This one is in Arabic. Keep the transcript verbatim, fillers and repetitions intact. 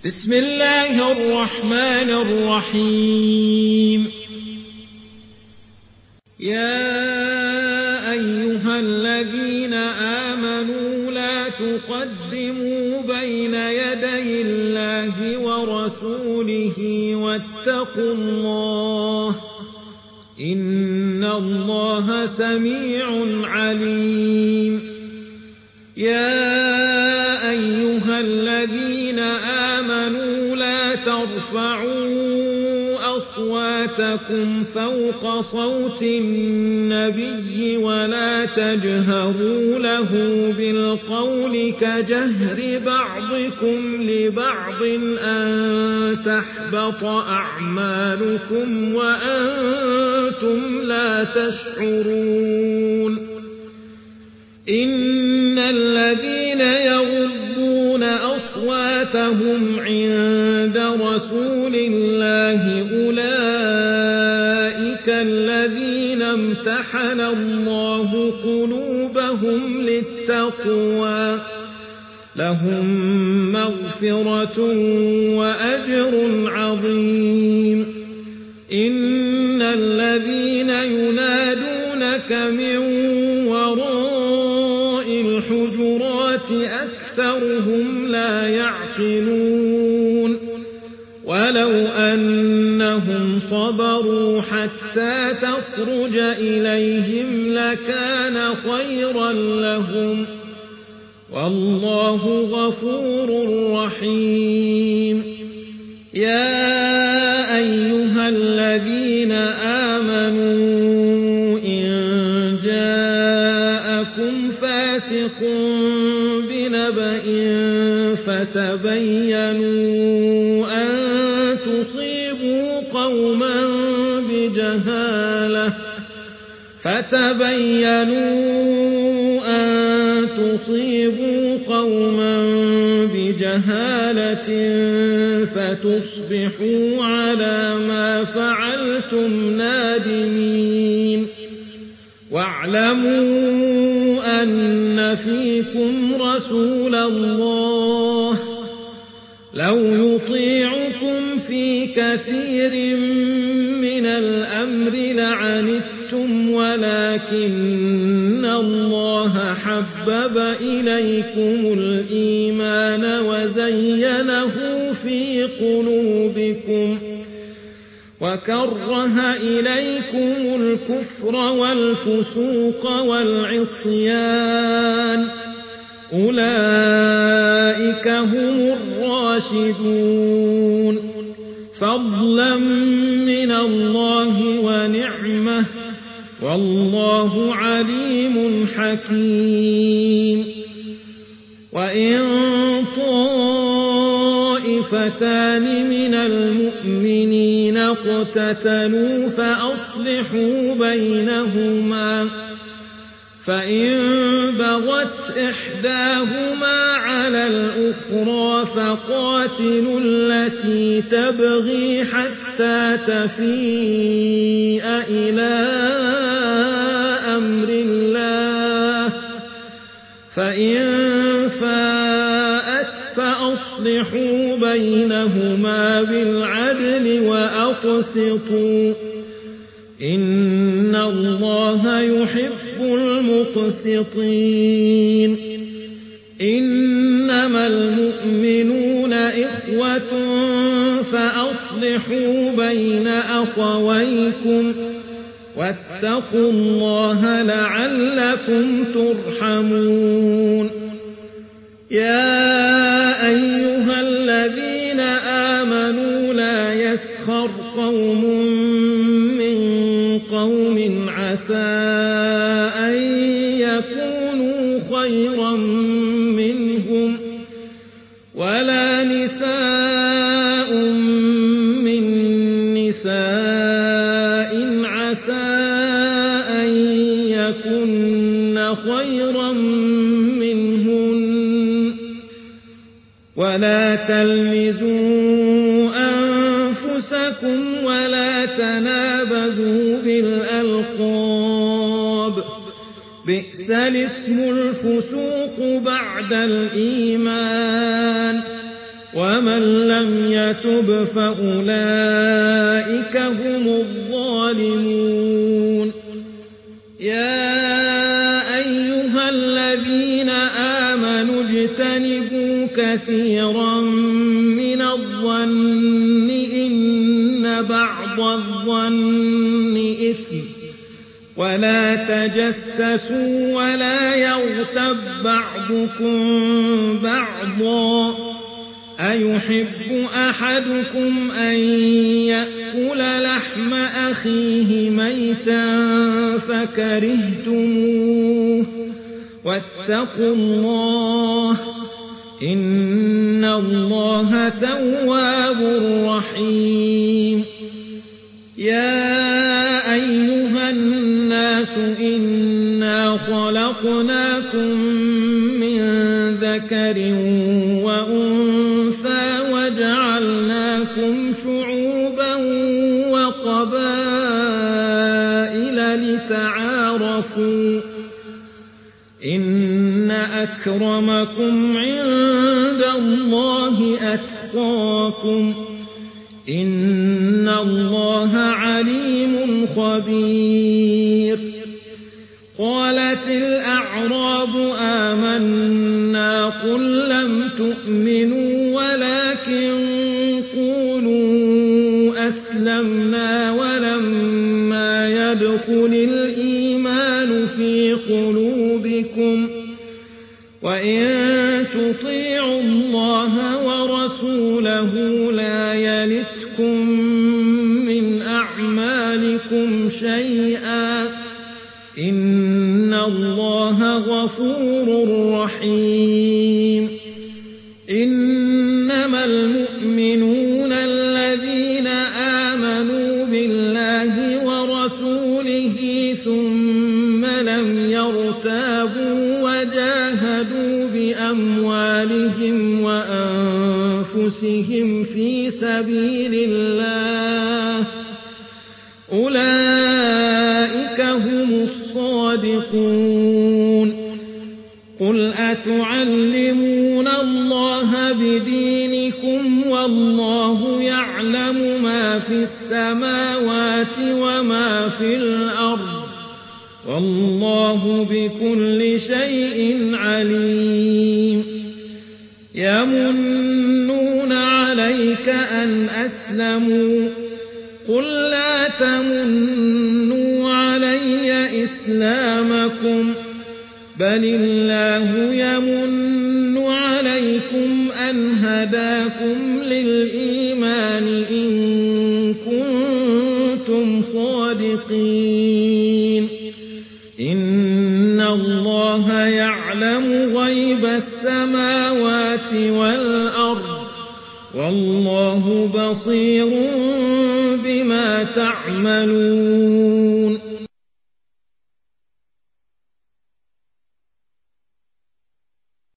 بسم الله الرحمن الرحيم. يا أيها الذين آمنوا لا تقدموا بين يدي الله ورسوله واتقوا الله إن الله سميع عليم. يا أيها الذين آمنوا لا ترفعوا أصواتكم فوق صوت النبي ولا تجهروا له بالقول كجهر بعضكم لبعض أن تحبط أعمالكم وأنتم لا تشعرون. إن الذين يغضون أصواتهم عند رسول الله أولئك الذين امتحن الله قلوبهم للتقوى لهم مغفرة وأجر عظيم. إن الذين ينادونك من وراء الحجرات أكثرهم لا يعقلون. ولو أنهم صبروا حتى تخرج إليهم لكان خيرا لهم والله غفور رحيم. يا أيها الذين آمنوا إن جاءكم فاسق بنبأ فتبينوا أن تصيبوا قوما بجهالة فتبينوا أن تصيبوا قوما بجهالة فتصبحوا على ما فعلتم نادمين. واعلموا أن فيكم رسول الله لو يطيعكم في كثير من الأمر لعنتم ولكن الله حبب إليكم الإيمان وزينه في قلوبكم وكره إليكم الكفر والفسوق والعصيان أولئك هم الراشدون فضلا من الله ونعمة والله عليم حكيم. وإن طائفتان من المؤمنين اقتتلوا فأصلحوا بينهما فإن بغت إحداهما على الأخرى فقاتلوا التي تبغي حتى تفيء إلى أمر الله فإن فاءت فأصلحوا بينهما بالعدل وأقسطوا إن الله يحب المقسطين. إنما المؤمنون إخوة فأصلحوا بين أخويكم واتقوا الله لعلكم ترحمون. يا أيها الذين آمنوا لا يسخر قوم من قوم عسى أن يكونوا خيرا منهم ولا نساء من نساء عسى أن يكن خيرا منهن ولا تلمزوا أنفسكم ولا تنابزوا بالألقاب بئس الاسم الفسوق بعد الإيمان ومن لم يتب فأولئك هم الظالمون يا أيها الذين آمنوا اجتنبوا كثيرا من الظن إن بعض الظن إثم ولا تجسسوا ولا يغتب بعضكم بعضا أيحب أحدكم أن يأكل لحم أخيه ميتا فكرهتموه واتقوا الله إن الله تواب رحيم يا أيها الناس إنا خلقناكم من ذكر وأنثى وجعلناكم شعوبا وقبائل لتعارفوا إن أكرمكم عند الله أتقاكم إن الله عليم خبير قالت الأعراب آمنا قل لم تؤمنوا ولكن قولوا أسلمنا ولما يدخل الإيمان في قلوبكم وإن تطيعوا الله ورسوله لا يلتكم من أعمالكم شيئا إن الله غفور رحيم إنما المؤمنون الذين آمنوا بالله ورسوله ثم لم يرتابوا وجاهدوا بأموالهم وأنفسهم في سبيل الله أولئك هم الصادقون قل أتعلمون الله بدينكم والله يعلم ما في السماوات وما في الأرض والله بكل شيء عليم يمنون عليك أن أسلموا قل لا تمنوا علي إسلامكم بل الله يمن عليكم أن هداكم للإيمان إن كنتم صادقين إن الله يعلم غيب السماوات والأرض والله بصير بما تعملون